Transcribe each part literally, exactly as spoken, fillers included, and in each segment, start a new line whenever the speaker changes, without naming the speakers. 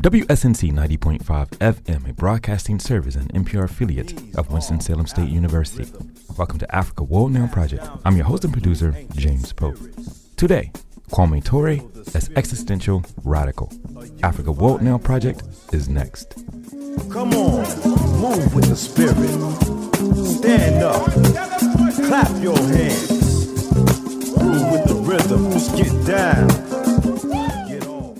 W S N C ninety point five F M, a broadcasting service and N P R affiliate of Winston-Salem State University. Welcome to Africa World Now Project. I'm your host and producer, James Pope. Today, Kwame Ture as existential radical. Africa World Now Project is next.
Come on, move with the spirit. Stand up, clap your hands. Move with the rhythm, just get down. Get on.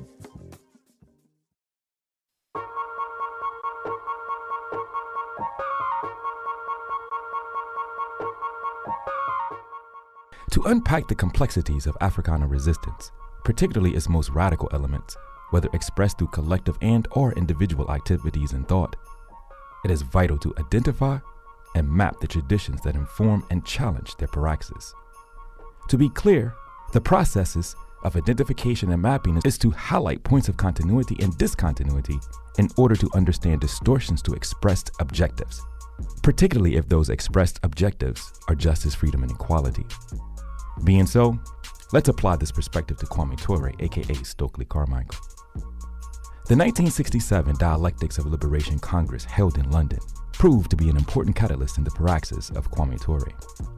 To unpack the complexities of Africana resistance, particularly its most radical elements, whether expressed through collective and or individual activities and thought, it is vital to identify and map the traditions that inform and challenge their praxis. To be clear, the processes of identification and mapping is to highlight points of continuity and discontinuity in order to understand distortions to expressed objectives, particularly if those expressed objectives are justice, freedom, and equality. Being so, let's apply this perspective to Kwame Ture, aka Stokely Carmichael. The nineteen sixty-seven Dialectics of Liberation Congress held in London proved to be an important catalyst in the praxis of Kwame Ture.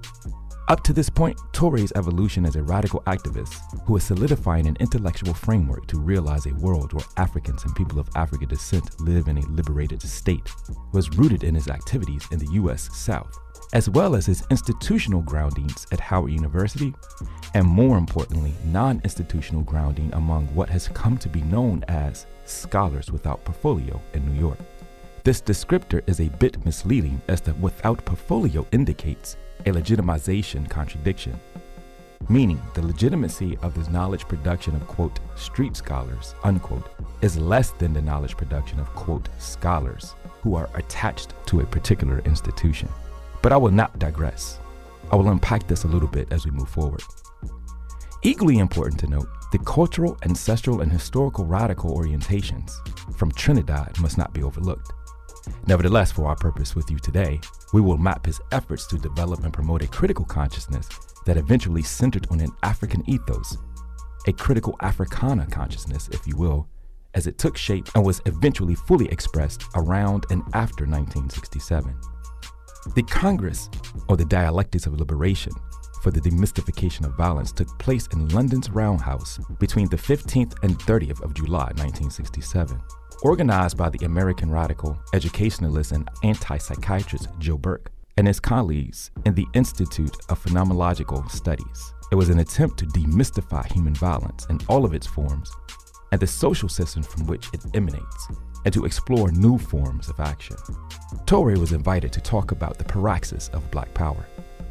Up to this point, Toure's evolution as a radical activist who is solidifying an intellectual framework to realize a world where Africans and people of African descent live in a liberated state was rooted in his activities in the U S South, as well as his institutional groundings at Howard University, and more importantly, non-institutional grounding among what has come to be known as scholars without portfolio in New York. This descriptor is a bit misleading as the without portfolio indicates a legitimization contradiction, meaning the legitimacy of this knowledge production of, quote, street scholars, unquote, is less than the knowledge production of, quote, scholars who are attached to a particular institution. But I will not digress. I will unpack this a little bit as we move forward. Equally important to note, the cultural, ancestral, and historical radical orientations from Trinidad must not be overlooked. Nevertheless, for our purpose with you today, we will map his efforts to develop and promote a critical consciousness that eventually centered on an African ethos, a critical Africana consciousness, if you will, as it took shape and was eventually fully expressed around and after nineteen sixty-seven. The Congress, or the Dialectics of Liberation, for the demystification of violence took place in London's Roundhouse between the fifteenth and thirtieth of July nineteen sixty-seven. Organized by the American radical, educationalist, and anti-psychiatrist Joe Burke and his colleagues in the Institute of Phenomenological Studies. It was an attempt to demystify human violence in all of its forms and the social system from which it emanates, and to explore new forms of action. Ture was invited to talk about the praxis of Black Power.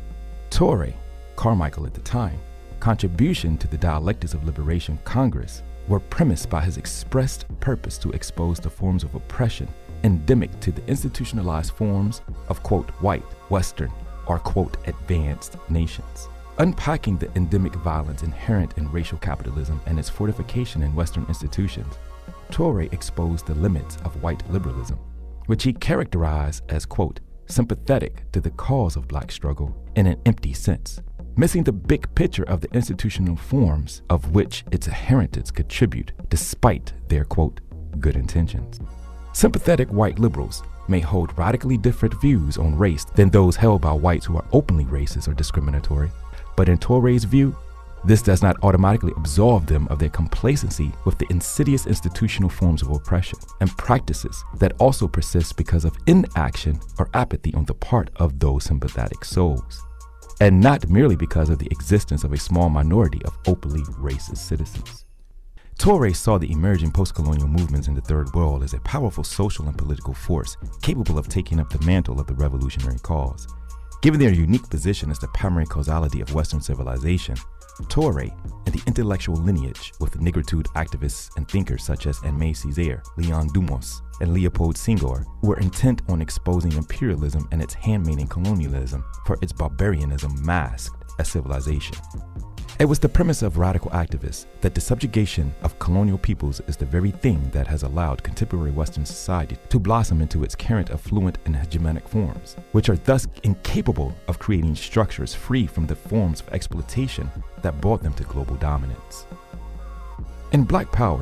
Ture, Carmichael at the time, contribution to the Dialectics of Liberation Congress were premised by his expressed purpose to expose the forms of oppression endemic to the institutionalized forms of, quote, white, Western, or, quote, advanced nations. Unpacking the endemic violence inherent in racial capitalism and its fortification in Western institutions, Ture exposed the limits of white liberalism, which he characterized as, quote, sympathetic to the cause of Black struggle in an empty sense, missing the big picture of the institutional forms of which its adherents contribute despite their, quote, good intentions. Sympathetic white liberals may hold radically different views on race than those held by whites who are openly racist or discriminatory, but in Toure's view, this does not automatically absolve them of their complacency with the insidious institutional forms of oppression and practices that also persist because of inaction or apathy on the part of those sympathetic souls, and not merely because of the existence of a small minority of openly racist citizens. Ture saw the emerging post-colonial movements in the Third World as a powerful social and political force capable of taking up the mantle of the revolutionary cause. Given their unique position as the primary causality of Western civilization, Ture and the intellectual lineage with Negritude activists and thinkers such as Aimé Césaire, Leon Dumas, and Leopold Senghor were intent on exposing imperialism and its handmaiden colonialism for its barbarianism masked as civilization. It was the premise of radical activists that the subjugation of colonial peoples is the very thing that has allowed contemporary Western society to blossom into its current affluent and hegemonic forms, which are thus incapable of creating structures free from the forms of exploitation that brought them to global dominance. In Black Power,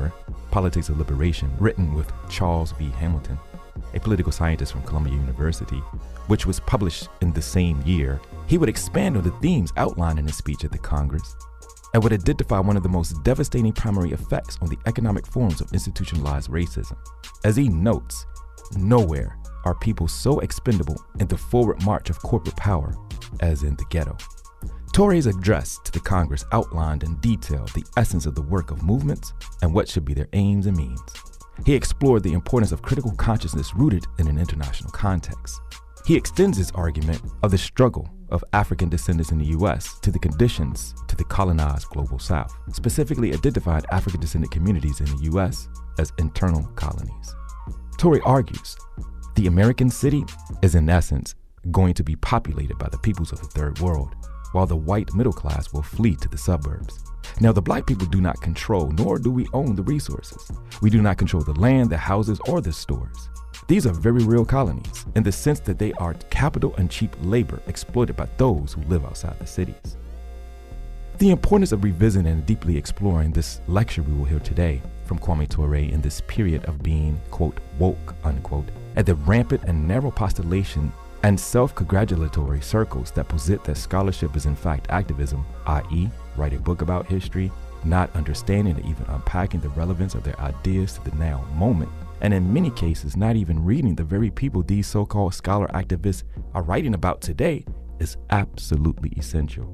Politics of Liberation, written with Charles V. Hamilton, a political scientist from Columbia University, which was published in the same year, he would expand on the themes outlined in his speech at the Congress and would identify one of the most devastating primary effects on the economic forms of institutionalized racism. As he notes, nowhere are people so expendable in the forward march of corporate power as in the ghetto. Touré's address to the Congress outlined in detail the essence of the work of movements and what should be their aims and means. He explored the importance of critical consciousness rooted in an international context. He extends his argument of the struggle of African descendants in the U S to the conditions to the colonized global South, specifically identified African descendant communities in the U S as internal colonies. Touré argues the American city is in essence going to be populated by the peoples of the third world, while the white middle class will flee to the suburbs. Now, the black people do not control, nor do we own the resources. We do not control the land, the houses, or the stores. These are very real colonies in the sense that they are capital and cheap labor exploited by those who live outside the cities. The importance of revisiting and deeply exploring this lecture we will hear today from Kwame Touré in this period of being, quote, woke, unquote, at the rampant and narrow postulation and self-congratulatory circles that posit that scholarship is in fact activism, that is, write a book about history, not understanding or even unpacking the relevance of their ideas to the now moment, and in many cases not even reading the very people these so-called scholar activists are writing about today, is absolutely essential.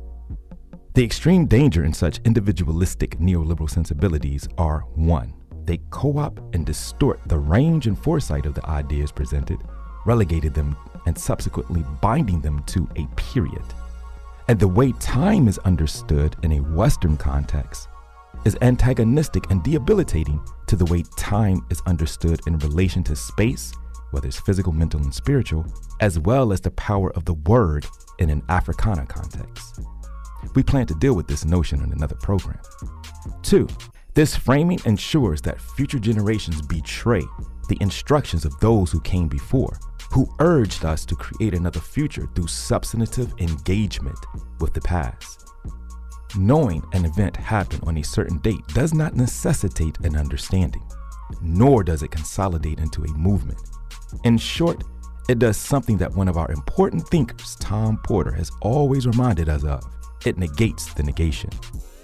The extreme danger in such individualistic neoliberal sensibilities are one, they co-opt and distort the range and foresight of the ideas presented, relegated them and subsequently binding them to a period. And the way time is understood in a Western context is antagonistic and debilitating to the way time is understood in relation to space, whether it's physical, mental, and spiritual, as well as the power of the word in an Africana context. We plan to deal with this notion in another program. Two, this framing ensures that future generations betray the instructions of those who came before, who urged us to create another future through substantive engagement with the past. Knowing an event happened on a certain date does not necessitate an understanding, nor does it consolidate into a movement. In short, it does something that one of our important thinkers, Tom Porter, has always reminded us of. It negates the negation.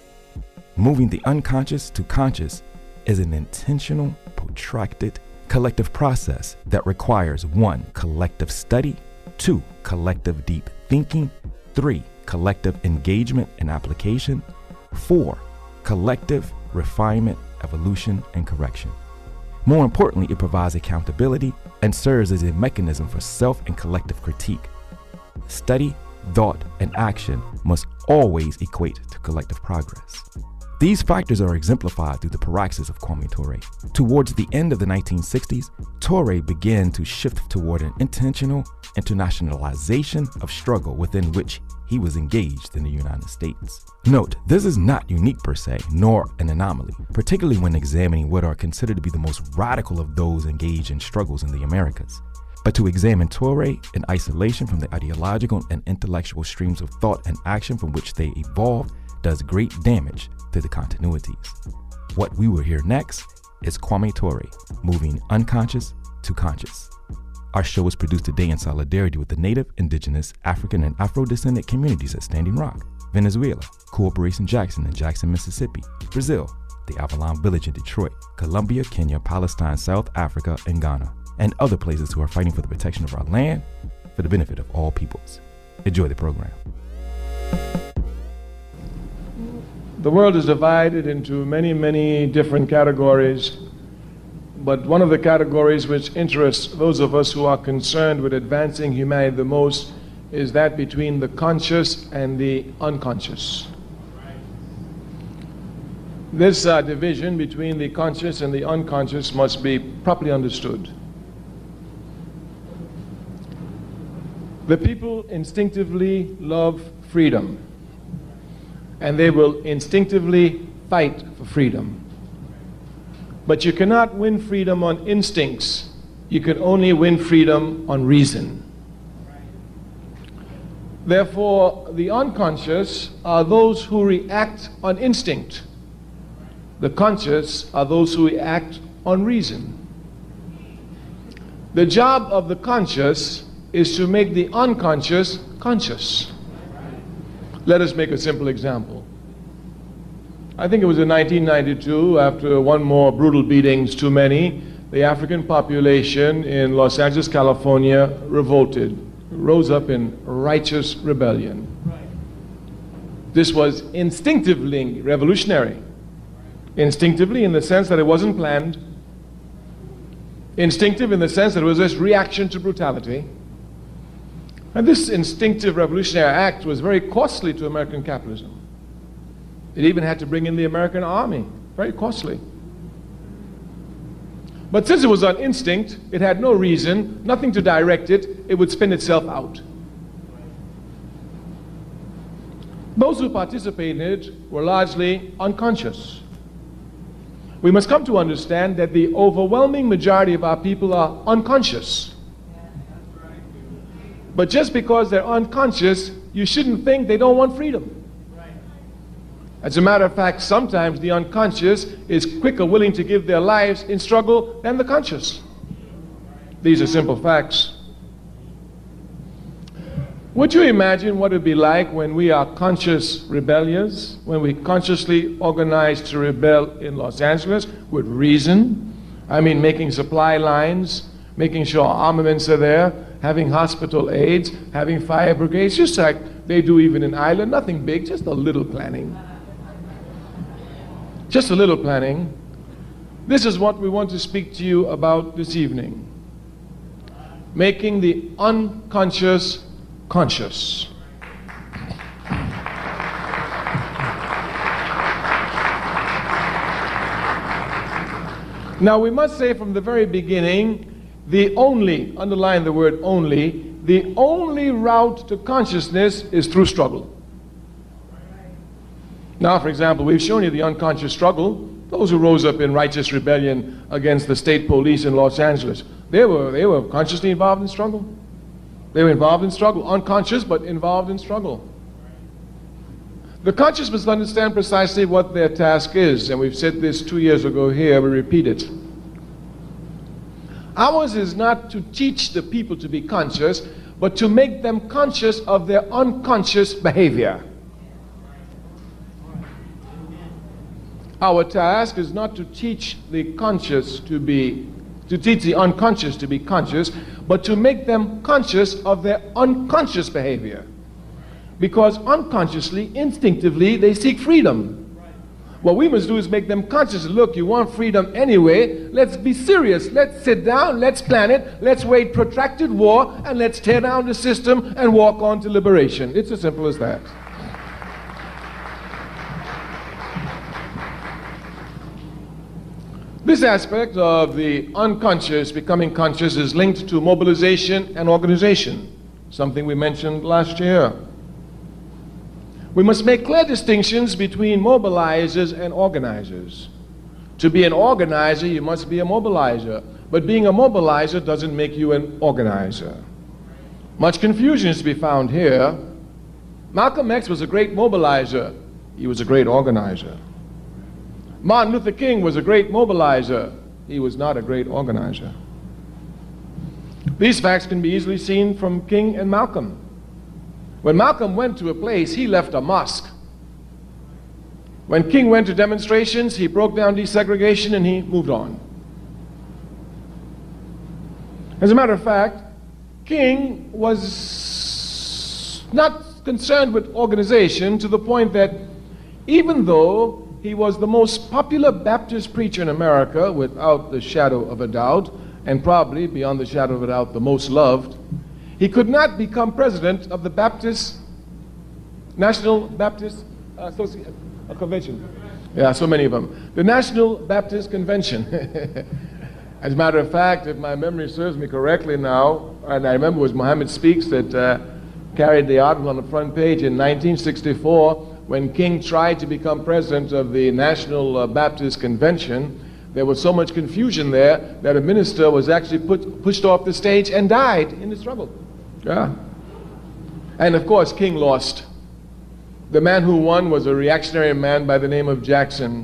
Moving the unconscious to conscious is an intentional, protracted, collective process that requires one, collective study, two, collective deep thinking, three, collective engagement and application, four, collective refinement, evolution, and correction. More importantly, it provides accountability and serves as a mechanism for self and collective critique. Study, thought, and action must always equate to collective progress. These factors are exemplified through the praxis of Kwame Touré. Towards the end of the nineteen sixties, Touré began to shift toward an intentional internationalization of struggle within which he was engaged in the United States. Note, this is not unique per se, nor an anomaly, particularly when examining what are considered to be the most radical of those engaged in struggles in the Americas. But to examine Touré in isolation from the ideological and intellectual streams of thought and action from which they evolved does great damage to the continuities. What we will hear next is Kwame Touré, moving unconscious to conscious. Our show is produced today in solidarity with the Native, Indigenous, African, and Afro-descendant communities at Standing Rock, Venezuela, Corporation Jackson in Jackson, Mississippi, Brazil, the Avalon Village in Detroit, Colombia, Kenya, Palestine, South Africa, and Ghana, and other places who are fighting for the protection of our land for the benefit of all peoples. Enjoy the program.
The world is divided into many, many different categories, but one of the categories which interests those of us who are concerned with advancing humanity the most is that between the conscious and the unconscious. This uh, division between the conscious and the unconscious must be properly understood. The people instinctively love freedom, and they will instinctively fight for freedom. But you cannot win freedom on instincts. You can only win freedom on reason. Therefore, the unconscious are those who react on instinct. The conscious are those who act on reason. The job of the conscious is to make the unconscious conscious. Let us make a simple example. I think it was in nineteen ninety-two, after one more brutal beatings too many, the African population in Los Angeles, California revolted, rose up in righteous rebellion. This was instinctively revolutionary. Instinctively in the sense that it wasn't planned. Instinctive in the sense that it was just reaction to brutality. And this instinctive revolutionary act was very costly to American capitalism. It even had to bring in the American army. Very costly. But since it was on instinct, it had no reason, nothing to direct it, it would spin itself out. Those who participated in it were largely unconscious. We must come to understand that the overwhelming majority of our people are unconscious. But just because they're unconscious, you shouldn't think they don't want freedom. As a matter of fact, sometimes the unconscious is quicker willing to give their lives in struggle than the conscious. These are simple facts. Would you imagine what it would be like when we are conscious rebellious, when we consciously organize to rebel in Los Angeles with reason? I mean, making supply lines, making sure armaments are there, having hospital aids, having fire brigades, just like they do even in Ireland. Nothing big, just a little planning. Just a little planning. This is what we want to speak to you about this evening. Making the unconscious conscious. Now we must say from the very beginning, the only, underline the word only, the only route to consciousness is through struggle. Now, for example, we've shown you the unconscious struggle. Those who rose up in righteous rebellion against the state police in Los Angeles, they were, they were consciously involved in struggle. They were involved in struggle, unconscious but involved in struggle. The conscious must understand precisely what their task is, and we've said this two years ago here, we repeat it. Ours is not to teach the people to be conscious, but to make them conscious of their unconscious behavior. Our task is not to teach the conscious to be, to teach the unconscious to be conscious, but to make them conscious of their unconscious behavior. Because unconsciously, instinctively, they seek freedom. What we must do is make them conscious. Look, you want freedom anyway. Let's be serious. Let's sit down. Let's plan it. Let's wage protracted war, and let's tear down the system and walk on to liberation. It's as simple as that. This aspect of the unconscious becoming conscious is linked to mobilization and organization, something we mentioned last year. We must make clear distinctions between mobilizers and organizers. To be an organizer, you must be a mobilizer. But being a mobilizer doesn't make you an organizer. Much confusion is to be found here. Malcolm X was a great mobilizer. He was a great organizer. Martin Luther King was a great mobilizer. He was not a great organizer. These facts can be easily seen from King and Malcolm. When Malcolm went to a place, he left a mosque. When King went to demonstrations, he broke down desegregation and he moved on. As a matter of fact, King was not concerned with organization to the point that even though he was the most popular Baptist preacher in America, without the shadow of a doubt, and probably, beyond the shadow of a doubt, the most loved, he could not become president of the Baptist, National Baptist uh, Associ- uh, Convention. Yeah, so many of them. The National Baptist Convention. As a matter of fact, if my memory serves me correctly now, and I remember it was Muhammad Speaks that uh, carried the article on the front page in nineteen sixty-four, when King tried to become president of the National uh, Baptist Convention. There was so much confusion there that a minister was actually put, pushed off the stage and died in the struggle. Yeah. And of course, King lost. The man who won was a reactionary man by the name of Jackson.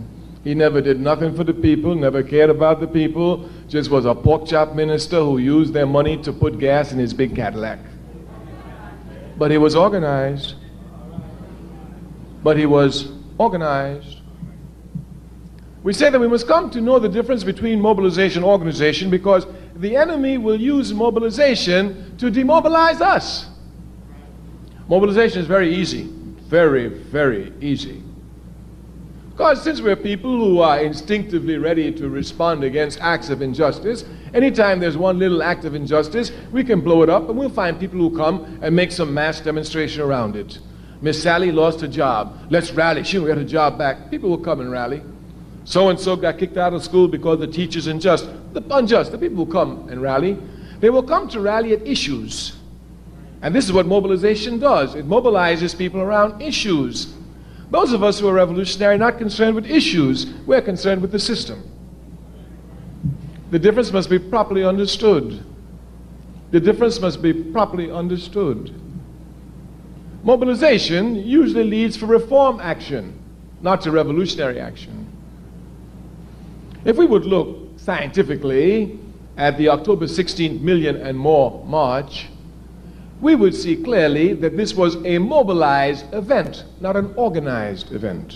He never did nothing for the people, never cared about the people, just was a pork chop minister who used their money to put gas in his big Cadillac. But he was organized. But he was organized. We say that we must come to know the difference between mobilization and organization because the enemy will use mobilization to demobilize us. Mobilization is very easy. Very, very easy. Because since we're people who are instinctively ready to respond against acts of injustice, anytime there's one little act of injustice, we can blow it up and we'll find people who come and make some mass demonstration around it. Miss Sally lost her job. Let's rally. She'll get her job back. People will come and rally. So-and-so got kicked out of school because the teacher's unjust. The unjust. The people will come and rally. They will come to rally at issues. And this is what mobilization does. It mobilizes people around issues. Those of us who are revolutionary are not concerned with issues. We're concerned with the system. The difference must be properly understood. The difference must be properly understood. Mobilization usually leads for reform action, not to revolutionary action. If we would look scientifically at the October sixteenth million and more march, we would see clearly that this was a mobilized event, not an organized event.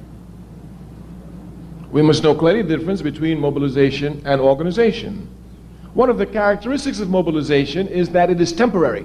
We must know clearly the difference between mobilization and organization. One of the characteristics of mobilization is that it is temporary.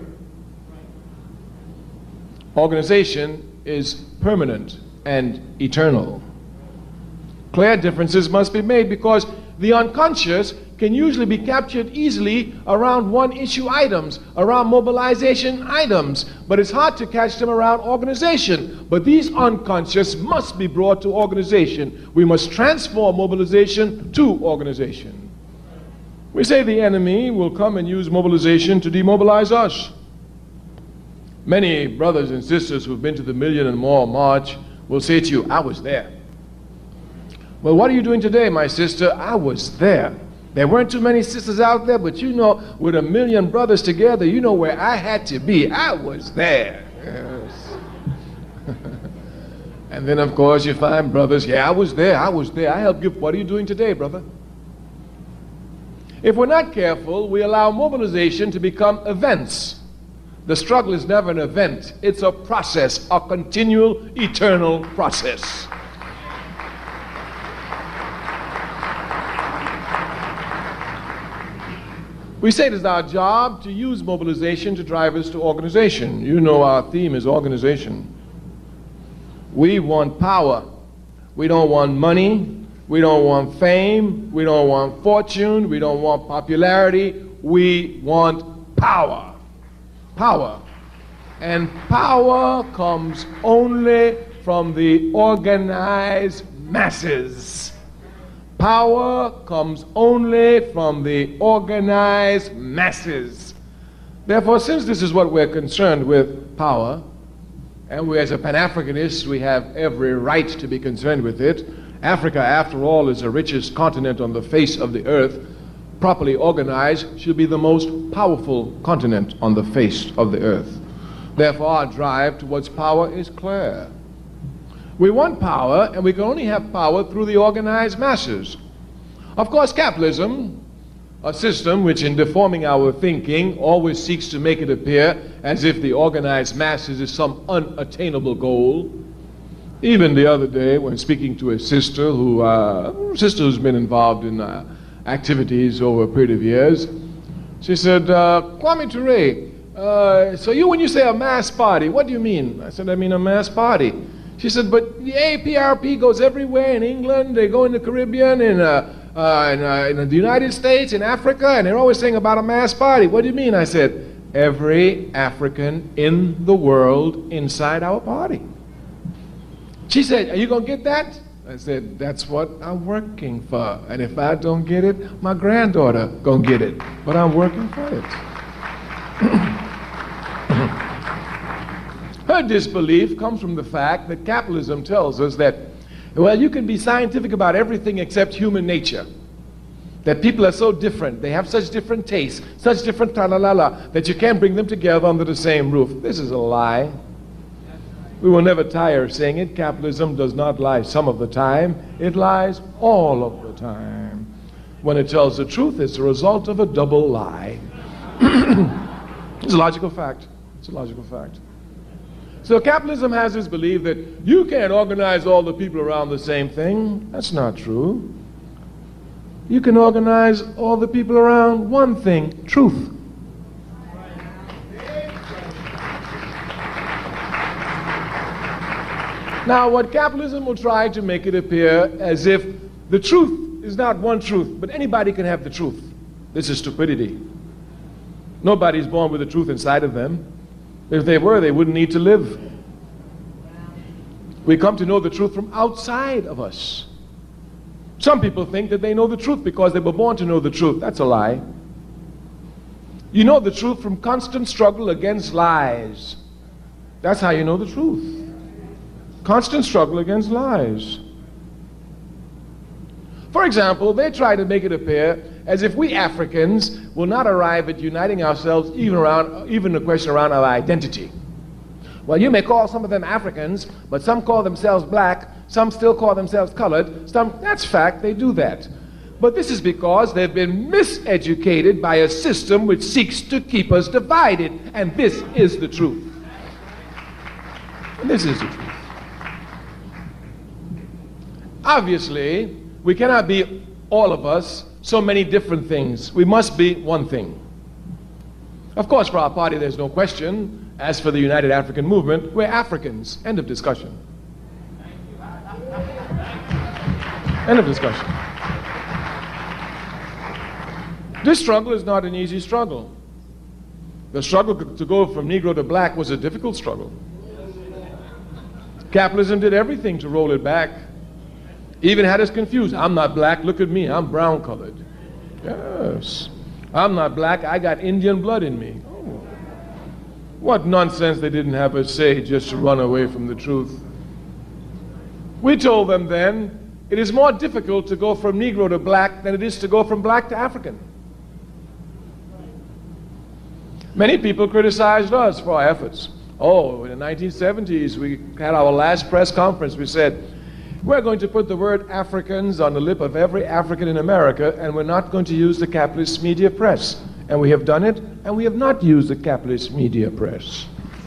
Organization is permanent and eternal. Clear differences must be made because the unconscious can usually be captured easily around one-issue items, around mobilization items, but it's hard to catch them around organization. But these unconscious must be brought to organization. We must transform mobilization to organization. We say the enemy will come and use mobilization to demobilize us. Many brothers and sisters who've been to the Million and More March will say to you, I was there. Well, what are you doing today, my sister? I was there. There weren't too many sisters out there, but you know, with a million brothers together, you know where I had to be. I was there. Yes. And then, of course, you find brothers, yeah, I was there, I was there. I helped you. What are you doing today, brother? If we're not careful, we allow mobilization to become events. The struggle is never an event. It's a process, a continual, eternal process. We say it is our job to use mobilization to drive us to organization. You know our theme is organization. We want power. We don't want money. We don't want fame. We don't want fortune. We don't want popularity. We want power. Power. And power comes only from the organized masses. Power comes only from the organized masses. Therefore, since this is what we're concerned with, power, and we as a Pan-Africanist, we have every right to be concerned with it. Africa, after all, is the richest continent on the face of the earth. Properly organized, should be the most powerful continent on the face of the earth. Therefore, our drive towards power is clear. We want power, and we can only have power through the organized masses. Of course, capitalism, a system which in deforming our thinking always seeks to make it appear as if the organized masses is some unattainable goal. Even the other day, when speaking to a sister who, uh, sister who's been involved in uh, activities over a period of years, she said, uh, Kwame Ture, uh, so you, when you say a mass party, what do you mean? I said, I mean a mass party. She said, but the A P R P goes everywhere in England, they go in the Caribbean, in, uh, uh, in, uh, in the United States, in Africa, and they're always saying about a mass party. What do you mean? I said, every African in the world inside our party. She said, are you going to get that? I said, that's what I'm working for. And if I don't get it, my granddaughter going to get it. But I'm working for it. Her disbelief comes from the fact that capitalism tells us that, well, you can be scientific about everything except human nature. That people are so different, they have such different tastes, such different ta-la-la-la, that you can't bring them together under the same roof. This is a lie. We will never tire of saying it. Capitalism does not lie some of the time. It lies all of the time. When it tells the truth, it's a result of a double lie. It's a logical fact. It's a logical fact. So capitalism has this belief that you can't organize all the people around the same thing. That's not true. You can organize all the people around one thing, truth. Now, what capitalism will try to make it appear as if the truth is not one truth, but anybody can have the truth. This is stupidity. Nobody's born with the truth inside of them. If they were, they wouldn't need to live. We come to know the truth from outside of us. Some people think that they know the truth because they were born to know the truth. That's a lie. You know the truth from constant struggle against lies. That's how you know the truth. Constant struggle against lies. For example, they try to make it appear as if we Africans will not arrive at uniting ourselves even around, even the question around our identity. Well, you may call some of them Africans, but some call themselves black, some still call themselves colored, some, that's fact, they do that. But this is because they've been miseducated by a system which seeks to keep us divided, and this is the truth. And this is the truth. Obviously, we cannot be, all of us, so many different things. We must be one thing. Of course, for our party, there's no question. As for the United African Movement, we're Africans. End of discussion. End of discussion. This struggle is not an easy struggle. The struggle to go from Negro to black was a difficult struggle. Capitalism did everything to roll it back. Even had us confused. I'm not black, look at me, I'm brown colored. Yes. I'm not black, I got Indian blood in me. Oh. What nonsense they didn't have us say just to run away from the truth. We told them then, it is more difficult to go from Negro to black than it is to go from black to African. Many people criticized us for our efforts. Oh, in the nineteen seventies, we had our last press conference, we said, we're going to put the word Africans on the lip of every African in America, and we're not going to use the capitalist media press. And we have done it, and we have not used the capitalist media press.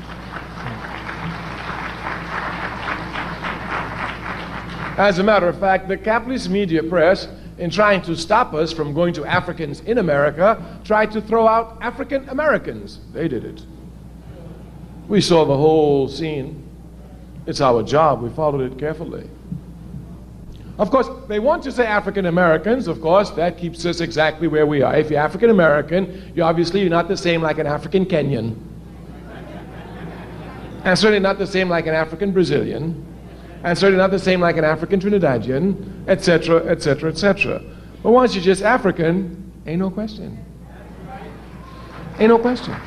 As a matter of fact, the capitalist media press, in trying to stop us from going to Africans in America, tried to throw out African Americans. They did it. We saw the whole scene. It's our job. We followed it carefully. Of course, they want to say African Americans. Of course, that keeps us exactly where we are. If you're African American, you obviously you're not the same like an African Kenyan. And certainly not the same like an African Brazilian. And certainly not the same like an African Trinidadian, et cetera, et cetera, et cetera. But once you're just African, ain't no question. Ain't no question.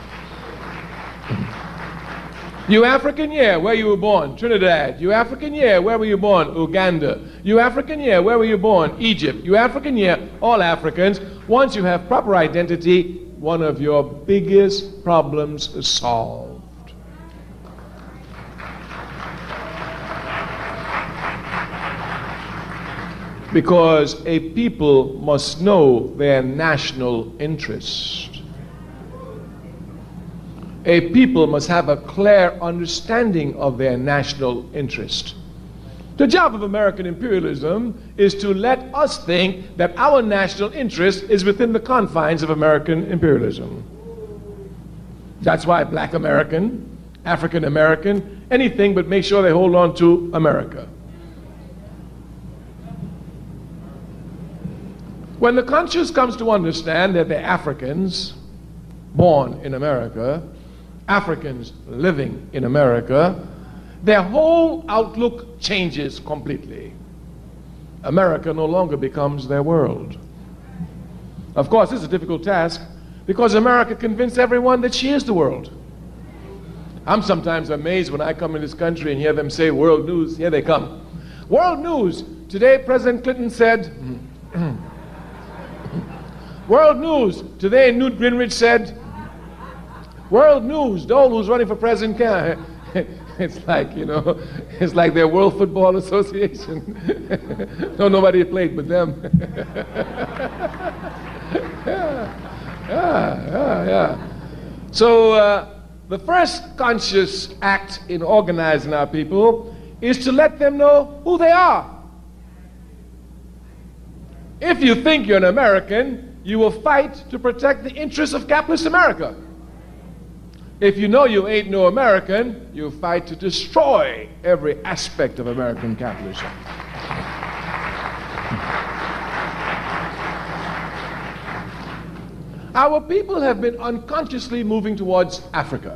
You African, yeah, where you were born? Trinidad. You African, yeah, where were you born? Uganda. You African, yeah, where were you born? Egypt. You African, yeah, all Africans. Once you have proper identity, one of your biggest problems is solved. Because a people must know their national interest. A people must have a clear understanding of their national interest. The job of American imperialism is to let us think that our national interest is within the confines of American imperialism. That's why Black American, African American, anything but make sure they hold on to America. When the conscious comes to understand that they're Africans born in America, Africans living in America, their whole outlook changes completely. America no longer becomes their world. Of course, this is a difficult task because America convinced everyone that she is the world. I'm sometimes amazed when I come in this country and hear them say world news. Here they come. World news. Today, President Clinton said, world news. Today, Newt Gingrich said, world news. Dole, who's running for president, It's like, you know, it's like their World Football Association. No, nobody played but them. yeah, yeah, yeah, yeah. So uh, the first conscious act in organizing our people is to let them know who they are. If you think you're an American, you will fight to protect the interests of capitalist America. If you know you ain't no American, you fight to destroy every aspect of American capitalism. Our people have been unconsciously moving towards Africa.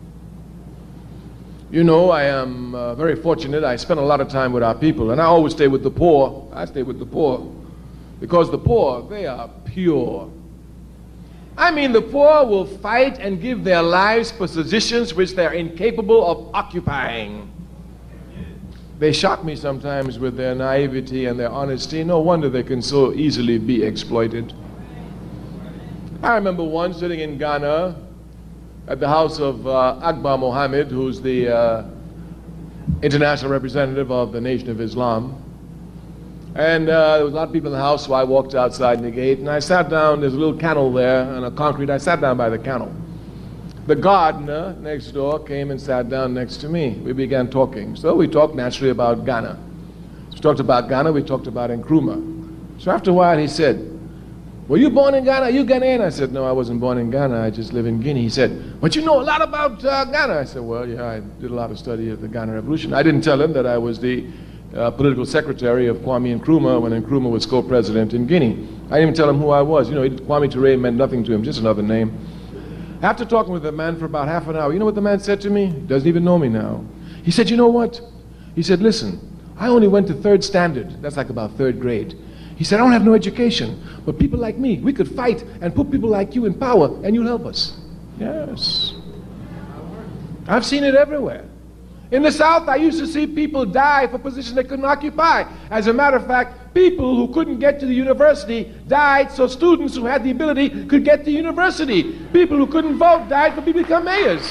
You know, I am uh, very fortunate. I spend a lot of time with our people, and I always stay with the poor. I stay with the poor because the poor, they are pure. I mean, the poor will fight and give their lives for positions which they're incapable of occupying. They shock me sometimes with their naivety and their honesty. No wonder they can so easily be exploited. I remember once sitting in Ghana at the house of uh, Akbar Mohammed, who's the uh, international representative of the Nation of Islam. And uh, there was a lot of people in the house, so I walked outside in the gate, and I sat down. There's a little kennel there, and a concrete. I sat down by the kennel. The gardener next door came and sat down next to me. We began talking. So we talked naturally about Ghana. So we talked about Ghana, we talked about Nkrumah. So after a while he said, "Were you born in Ghana? Are you Ghanaian?" I said, "No, I wasn't born in Ghana. I just live in Guinea." He said, "But you know a lot about uh, Ghana." I said, "Well, yeah, I did a lot of study of the Ghana Revolution." I didn't tell him that I was the uh, political secretary of Kwame Nkrumah when Nkrumah was co-president in Guinea. I didn't even tell him who I was. You know, Kwame Ture meant nothing to him, just another name. After talking with the man for about half an hour, you know what the man said to me? He doesn't even know me now. He said, "You know what?" He said, "Listen, I only went to third standard." That's like about third grade. He said, "I don't have no education, but people like me, we could fight and put people like you in power, and you'll help us." Yes. I've seen it everywhere. In the South, I used to see people die for positions they couldn't occupy. As a matter of fact, people who couldn't get to the university died so students who had the ability could get to university. People who couldn't vote died for people to become mayors.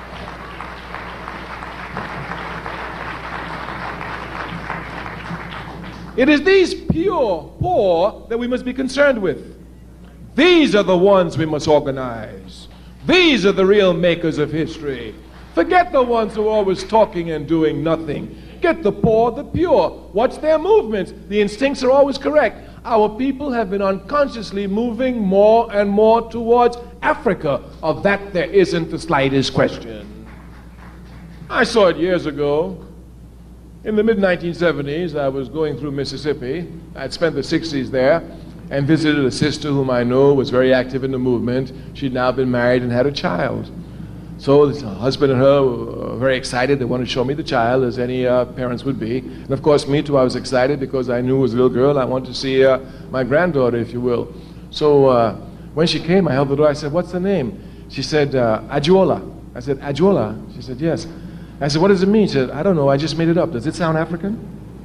It is these pure poor that we must be concerned with. These are the ones we must organize. These are the real makers of history. Forget the ones who are always talking and doing nothing. Get the poor, the pure. Watch their movements. The instincts are always correct. Our people have been unconsciously moving more and more towards Africa. Of that there isn't the slightest question. I saw it years ago. In the mid nineteen seventies, I was going through Mississippi. I'd spent the sixties there and visited a sister whom I know was very active in the movement. She'd now been married and had a child. So the husband and her were very excited. They wanted to show me the child, as any uh, parents would be. And of course, me too, I was excited because I knew it was a little girl. I wanted to see uh, my granddaughter, if you will. So uh, when she came, I held the door. I said, "What's the name?" She said, uh, Adjola. I said, "Adjola?" She said, "Yes." I said, "What does it mean?" She said, "I don't know, I just made it up. Does it sound African?"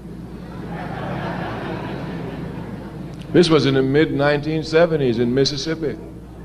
This was in the mid nineteen seventies in Mississippi.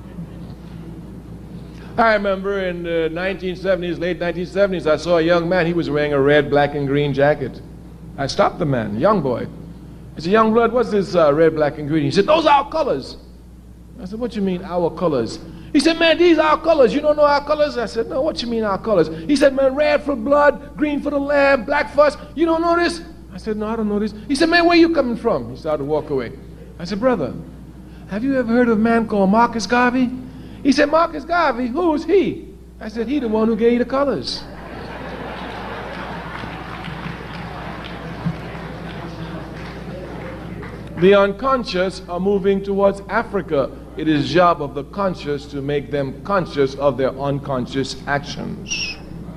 I remember in the nineteen seventies, late nineteen seventies, I saw a young man. He was wearing a red, black, and green jacket. I stopped the man, young boy. I said, "Young blood, what's this uh, red, black, and green?" He said, "Those are our colors." I said, "What you mean, our colors?" He said, "Man, these are our colors. You don't know our colors?" I said, "No, what you mean, our colors?" He said, "Man, red for blood, green for the lamb, black for us. You don't know this?" I said, "No, I don't know this." He said, "Man, where you coming from?" He started to walk away. I said, "Brother, have you ever heard of a man called Marcus Garvey?" He said, "Marcus Garvey? Who's he?" I said, "He the one who gave you the colors." The unconscious are moving towards Africa. It is the job of the conscious to make them conscious of their unconscious actions.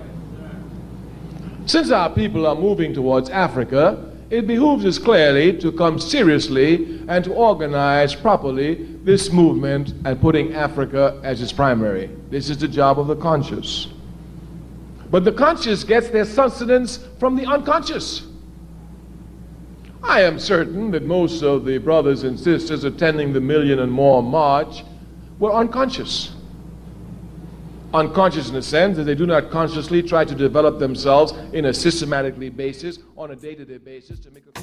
Since our people are moving towards Africa, it behooves us clearly to come seriously and to organize properly this movement and putting Africa as its primary. This is the job of the conscious. But the conscious gets their sustenance from the unconscious. I am certain that most of the brothers and sisters attending the Million and More March were unconscious. Unconscious in a sense that they do not consciously try to develop themselves in a systematically basis, on a day-to-day basis to make a...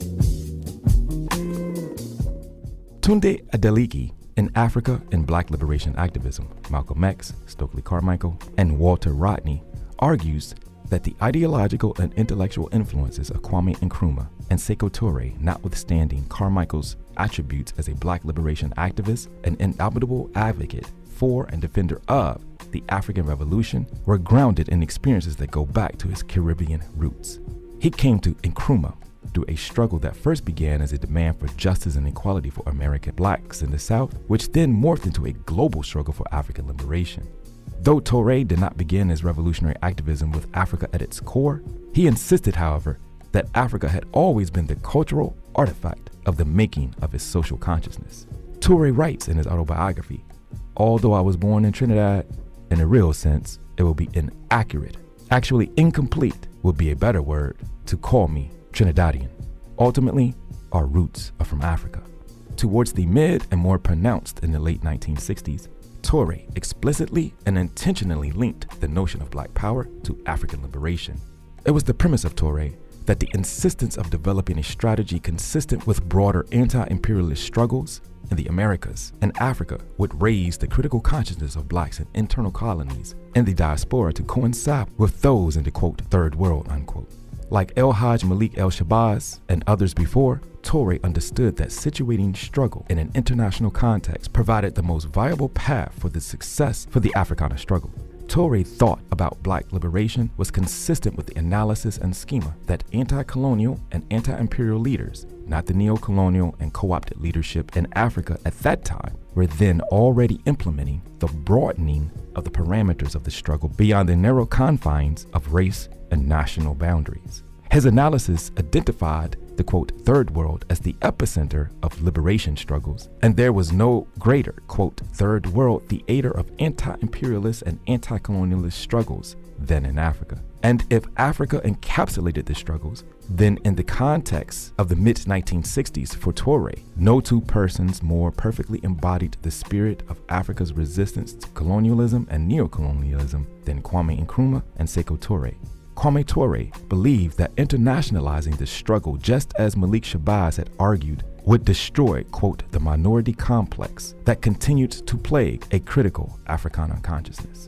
Tunde Adeleke, in Africa and Black Liberation Activism, Malcolm X, Stokely Carmichael, and Walter Rodney, argues that the ideological and intellectual influences of Kwame Nkrumah and Sekou Touré, notwithstanding Carmichael's attributes as a Black liberation activist, an indomitable advocate for and defender of the African Revolution, were grounded in experiences that go back to his Caribbean roots. He came to Nkrumah through a struggle that first began as a demand for justice and equality for American blacks in the South, which then morphed into a global struggle for African liberation. Though Touré did not begin his revolutionary activism with Africa at its core, he insisted, however, that Africa had always been the cultural artifact of the making of his social consciousness. Touré writes in his autobiography, "Although I was born in Trinidad, in a real sense, it will be inaccurate. Actually, incomplete would be a better word to call me Trinidadian. Ultimately, our roots are from Africa." Towards the mid and more pronounced in the late nineteen sixties, Touré explicitly and intentionally linked the notion of Black power to African liberation. It was the premise of Touré that the insistence of developing a strategy consistent with broader anti-imperialist struggles in the Americas and Africa would raise the critical consciousness of Blacks in internal colonies and the diaspora to coincide with those in the quote, third world, unquote. Like El Hajj Malik El Shabazz and others before, Touré understood that situating struggle in an international context provided the most viable path for the success for the Africana struggle. Touré thought about Black liberation was consistent with the analysis and schema that anti-colonial and anti-imperial leaders, not the neo-colonial and co-opted leadership in Africa at that time, were then already implementing the broadening of the parameters of the struggle beyond the narrow confines of race and national boundaries. His analysis identified the quote, third world as the epicenter of liberation struggles, and there was no greater quote, third world theater of anti-imperialist and anti-colonialist struggles than in Africa. And if Africa encapsulated the struggles, then in the context of the mid nineteen sixties for Touré, no two persons more perfectly embodied the spirit of Africa's resistance to colonialism and neocolonialism than Kwame Nkrumah and Sekou Touré. Kwame Touré believed that internationalizing the struggle, just as Malik Shabazz had argued, would destroy, quote, the minority complex that continued to plague a critical Africana consciousness.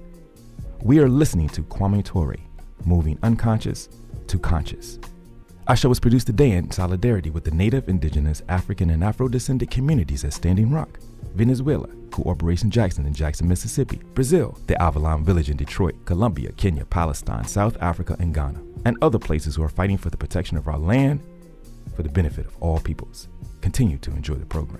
We are listening to Kwame Touré, moving unconscious to conscious. Our show was produced today in solidarity with the Native, Indigenous, African, and Afro-descendant communities at Standing Rock, Venezuela, Cooperation Jackson in Jackson, Mississippi, Brazil, the Avalon Village in Detroit, Colombia, Kenya, Palestine, South Africa, and Ghana, and other places who are fighting for the protection of our land for the benefit of all peoples. Continue to enjoy the program.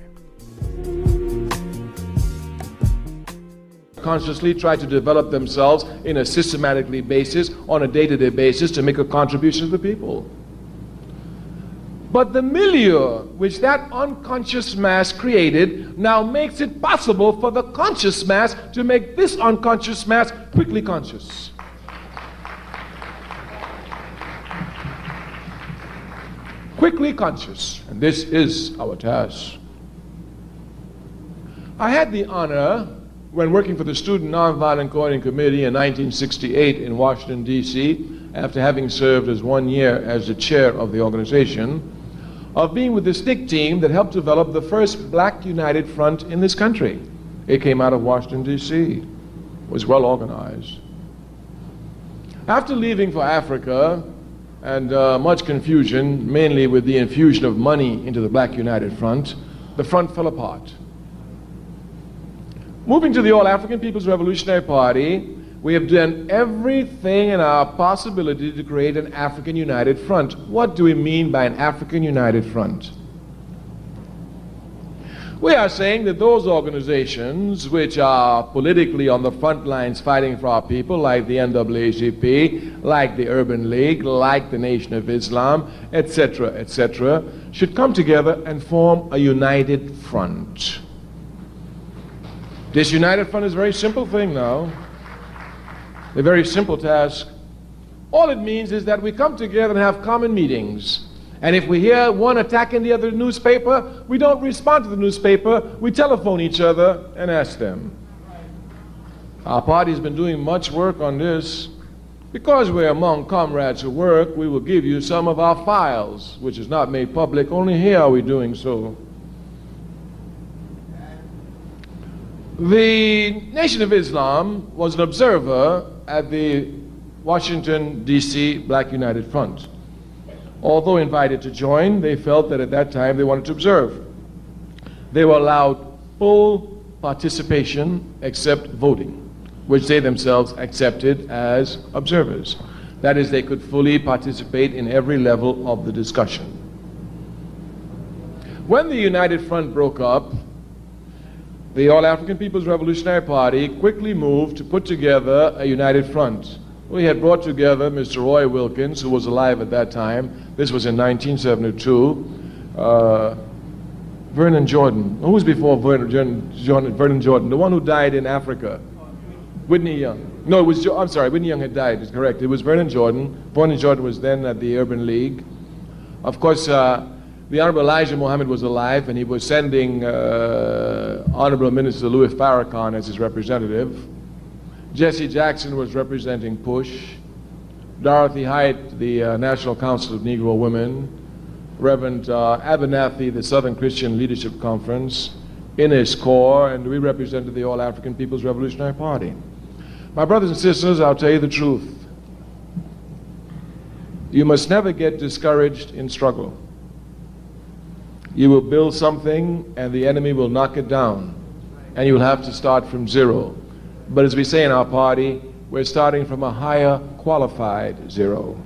Consciously try to develop themselves in a systematically basis, on a day-to-day basis, to make a contribution to the people. But the milieu which that unconscious mass created now makes it possible for the conscious mass to make this unconscious mass quickly conscious. Quickly conscious, and this is our task. I had the honor, when working for the Student Nonviolent Coordinating Committee in nineteen sixty-eight in Washington, D C, after having served as one year as the chair of the organization, of being with the S N C C team that helped develop the first Black United Front in this country. It came out of Washington, D C, was well organized. After leaving for Africa, and uh, much confusion, mainly with the infusion of money into the Black United Front, the front fell apart. Moving to the All-African People's Revolutionary Party, we have done everything in our possibility to create an African United Front. What do we mean by an African United Front? We are saying that those organizations which are politically on the front lines fighting for our people, like the N double A C P, like the Urban League, like the Nation of Islam, et cetera, et cetera, should come together and form a united front. This united front is a very simple thing now. A very simple task. All it means is that we come together and have common meetings. And if we hear one attacking the other newspaper, we don't respond to the newspaper, we telephone each other and ask them. Our party's been doing much work on this. Because we're among comrades who work, we will give you some of our files, which is not made public. Only here are we doing so. The Nation of Islam was an observer at the Washington, D C Black United Front. Although invited to join, they felt that at that time they wanted to observe. They were allowed full participation except voting, which they themselves accepted as observers. That is, they could fully participate in every level of the discussion. When the United Front broke up, the All-African People's Revolutionary Party quickly moved to put together a united front. We had brought together Mister Roy Wilkins, who was alive at that time. This was in nineteen seventy-two. Uh, Vernon Jordan. Who was before Vernon Jordan, Vernon Jordan? The one who died in Africa. Whitney Young. No, it was, jo I'm sorry, Whitney Young had died, it's correct. It was Vernon Jordan. Vernon Jordan was then at the Urban League. Of course, uh, the Honorable Elijah Muhammad was alive, and he was sending uh, Honorable Minister Louis Farrakhan as his representative. Jesse Jackson was representing PUSH. Dorothy Height, the uh, National Council of Negro Women. Reverend uh, Abernathy, the Southern Christian Leadership Conference. Ines Corps, and we represented the All-African People's Revolutionary Party. My brothers and sisters, I'll tell you the truth. You must never get discouraged in struggle. You will build something and the enemy will knock it down, and you will have to start from zero. But as we say in our party, we're starting from a higher qualified zero.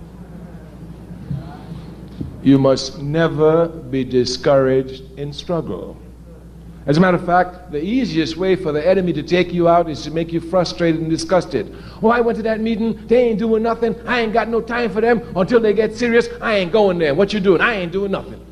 You must never be discouraged in struggle. As a matter of fact, the easiest way for the enemy to take you out is to make you frustrated and disgusted. Oh, I went to that meeting, they ain't doing nothing, I ain't got no time for them, until they get serious, I ain't going there. What you doing? I ain't doing nothing.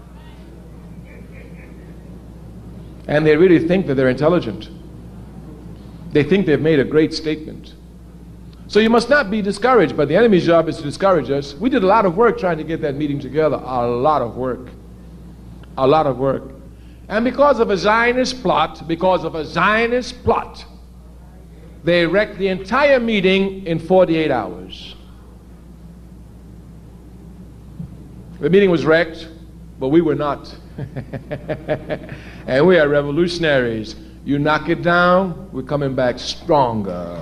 And they really think that they're intelligent. They think they've made a great statement. So you must not be discouraged, but the enemy's job is to discourage us. We did a lot of work trying to get that meeting together, a lot of work, a lot of work. And because of a Zionist plot, because of a Zionist plot, they wrecked the entire meeting in forty-eight hours. The meeting was wrecked, but we were not. And we are revolutionaries. You knock it down, we're coming back stronger.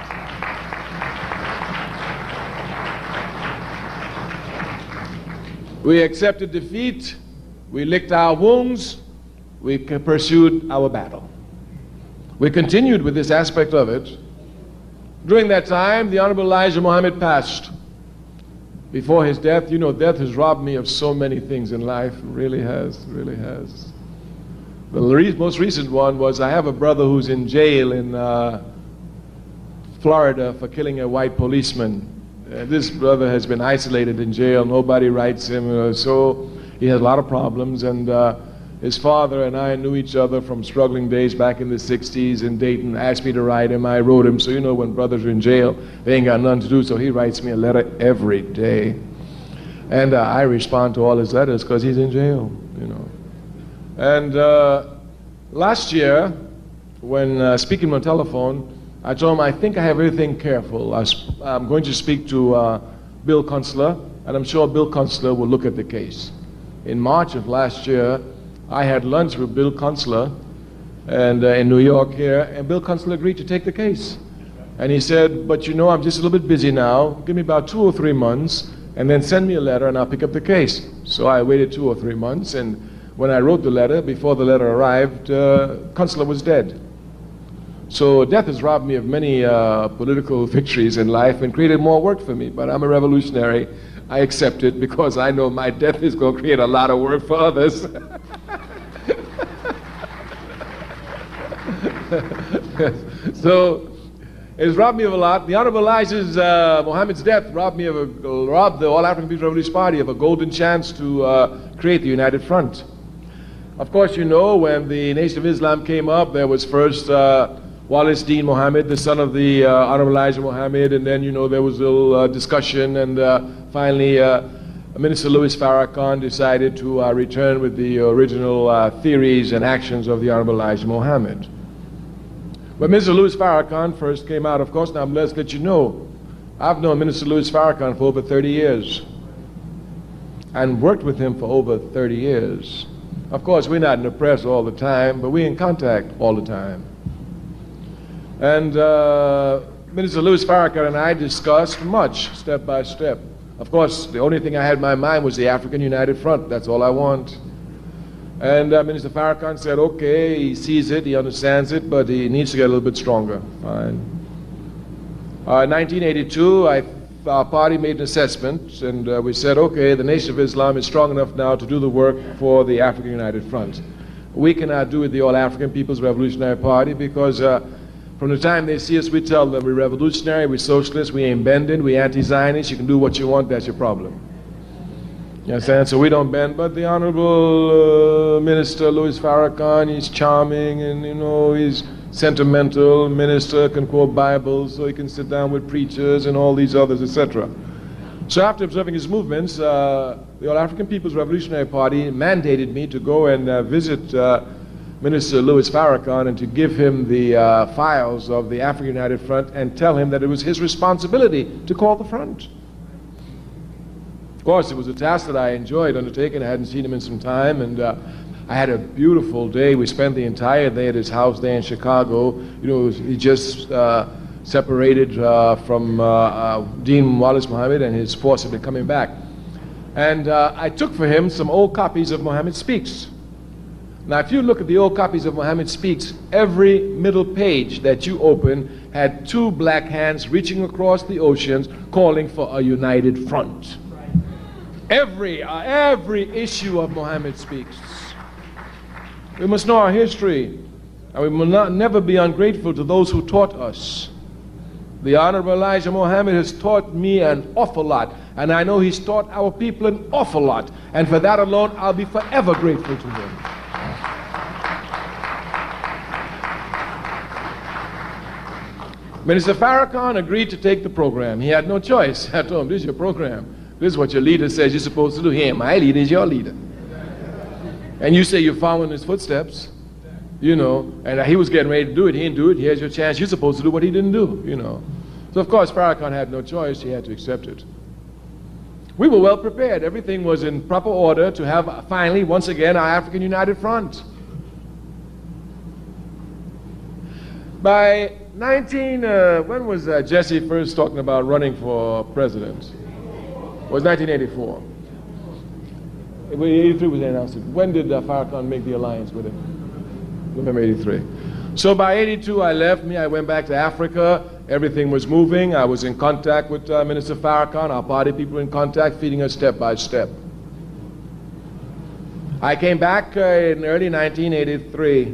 We accepted defeat, we licked our wounds, we pursued our battle. We continued with this aspect of it. During that time, the Honorable Elijah Muhammad passed. Before his death, you know, death has robbed me of so many things in life. It really has, really has. The re most recent one was I have a brother who's in jail in uh, Florida for killing a white policeman. Uh, this brother has been isolated in jail. Nobody writes him, uh, so he has a lot of problems. And uh, his father and I knew each other from struggling days back in the sixties in Dayton. Asked me to write him. I wrote him. So you know, when brothers are in jail, they ain't got nothing to do. So he writes me a letter every day, and uh, I respond to all his letters because he's in jail. You know. And uh, last year, when uh, speaking on the telephone, I told him I think I have everything careful. I I'm going to speak to uh, Bill Kunstler, and I'm sure Bill Kunstler will look at the case. In March of last year, I had lunch with Bill Kunstler and, uh, in New York here, and Bill Kunstler agreed to take the case. And he said, but you know, I'm just a little bit busy now. Give me about two or three months, and then send me a letter, and I'll pick up the case. So I waited two or three months, and when I wrote the letter, before the letter arrived, uh, Kunstler was dead. So death has robbed me of many uh, political victories in life and created more work for me, but I'm a revolutionary. I accept it because I know my death is going to create a lot of work for others. So it's robbed me of a lot. The Honorable Elijah uh, Muhammad's death robbed me of a, robbed the All-African People's Revolutionary Party of a golden chance to uh, create the United Front. Of course, you know, when the Nation of Islam came up, there was first uh, Wallace Dean Muhammad, the son of the uh, Honorable Elijah Muhammad, and then, you know, there was a little uh, discussion, and uh, finally uh, Minister Louis Farrakhan decided to uh, return with the original uh, theories and actions of the Honorable Elijah Muhammad. When Minister Louis Farrakhan first came out, of course, now let's let you know, I've known Minister Louis Farrakhan for over thirty years and worked with him for over thirty years. Of course, we're not in the press all the time, but we're in contact all the time. And uh, Minister Louis Farrakhan and I discussed much, step by step. Of course, the only thing I had in my mind was the African United Front. That's all I want. And uh, Minister Farrakhan said, okay, he sees it, he understands it, but he needs to get a little bit stronger. Fine. Uh, in nineteen eighty-two, I, our party made an assessment, and uh, we said, okay, the Nation of Islam is strong enough now to do the work for the African United Front. We cannot do it the All-African People's Revolutionary Party because uh, from the time they see us, we tell them we're revolutionary, we're socialists, we ain't bending, we're anti-Zionist, you can do what you want, that's your problem. You understand? So we don't bend, but the Honorable uh, Minister Louis Farrakhan, he's charming and, you know, he's sentimental. Minister can quote Bibles, so he can sit down with preachers and all these others, et cetera. So after observing his movements, uh, the All-African People's Revolutionary Party mandated me to go and uh, visit uh, Minister Louis Farrakhan and to give him the uh, files of the African United Front and tell him that it was his responsibility to call the front. Of course, it was a task that I enjoyed undertaking. I hadn't seen him in some time, and uh, I had a beautiful day. We spent the entire day at his house there in Chicago. You know, he just uh, separated uh, from uh, uh, Dean Wallace Muhammad, and his force had been coming back. And uh, I took for him some old copies of Muhammad Speaks. Now, if you look at the old copies of Muhammad Speaks, every middle page that you open had two black hands reaching across the oceans calling for a united front. Every, uh, every issue of Muhammad Speaks. We must know our history, and we will not, never be ungrateful to those who taught us. The Honorable Elijah Muhammad has taught me an awful lot, and I know he's taught our people an awful lot, and for that alone, I'll be forever grateful to him. Minister Farrakhan agreed to take the program. He had no choice. I told him, this is your program. This is what your leader says you're supposed to do. He ain't my leader, he's your leader. And you say you're following his footsteps, you know, and he was getting ready to do it. He didn't do it. Here's your chance. You're supposed to do what he didn't do, you know. So, of course, Farrakhan had no choice. He had to accept it. We were well prepared. Everything was in proper order to have, finally, once again, our African United Front. By nineteen, uh, when was uh, Jesse first talking about running for president? It was nineteen eighty-four. eighty-three was the announcement. When did uh, Farrakhan make the alliance with him? November eighty-three. So by eighty-two, I left me. I went back to Africa. Everything was moving. I was in contact with uh, Minister Farrakhan. Our party people were in contact, feeding us step by step. I came back uh, in early nineteen eighty-three.